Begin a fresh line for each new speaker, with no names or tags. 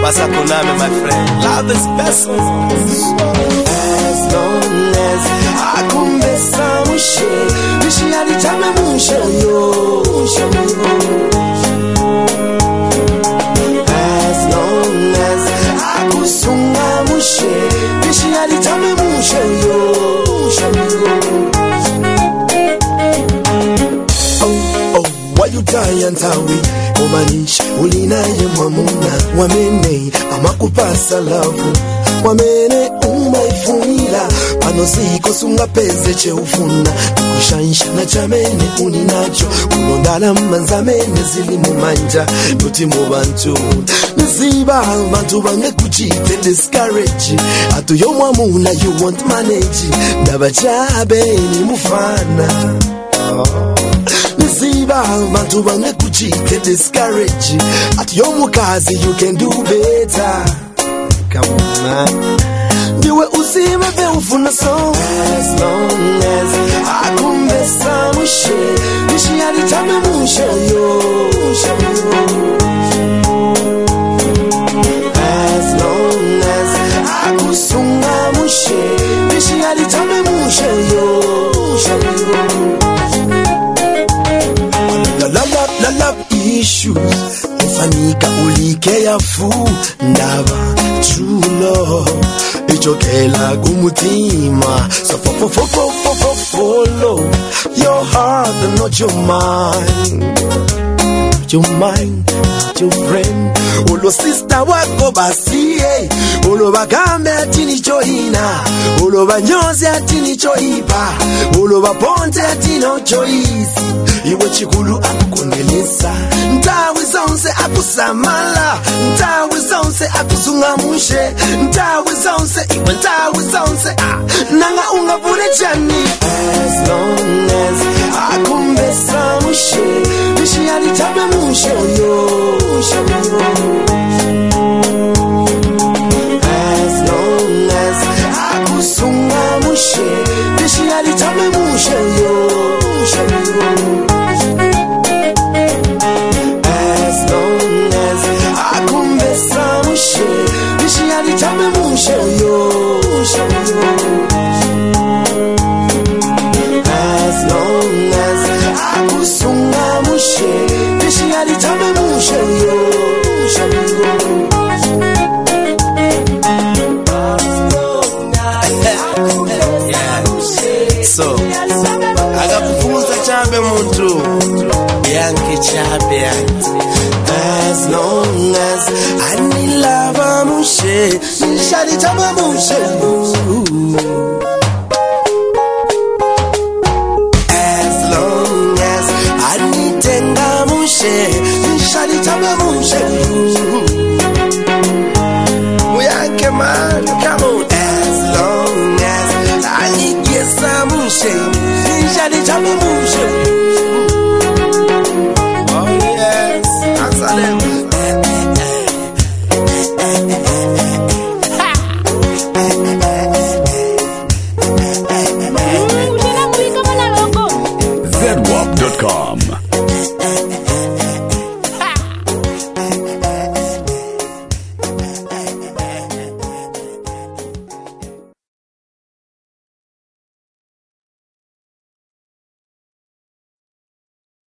Basa kuname, my friend. Love is personal.
As long as akumbesa mushe, bishi alitame mushe yo. As long as akusunga mushe, bishi alitame mushe yo. Why you die and tawi Omanish ulinaye mwamuna Wamene amakupasa lavu Wamene umaifunila Pano siko sunga peze che ufuna Kushansha na chamene uninacho Kulondala manzamene zili mumanja Nuti mubantu Nisiba bantu bange kuchite discourage Atu yo mwamuna you want manage Ndabachabe ni mufana Nisiba bantu bange kuchite discourage At your mukazi you can do better. Come on man. Niwe usime ve ufuna so. As long as akumbesa mushe, bishi alitame mushe yo. As long as akusunga mushe, bishi alitame mushe yo. Love issues Ufanika ulike ya fu Ndaba true love Ichokela gumutima So follow Your heart and not your mind Your mind, not your friend Olo sister wako basi Olo bagambe atini chohina Olo banyoze atini chohipa Olo baponte atino choisi Iwe chikulu akukongelesa Ntawi zonse akusamala Ntawi zonse akusunga mushe Ntawi zonse iwe ntawi zonse Nanga ungavule chani As long as akumbesa mushe Bishi alitame mushe yo As long as akusunga mushe Bishi alitame mushe yo As long as akumbesa mushe Bishi alitame mushe yo As long as akusunga mushe Bishi alitame mushe yo
So akakufunza chabe muntu yanke chabe
As long as anilava mushe Nishali chabe mushe As long as anitenga mushe Nishali chabe mushe Muyanke man, come on As long as anikesa mushe Nishali chabe mushe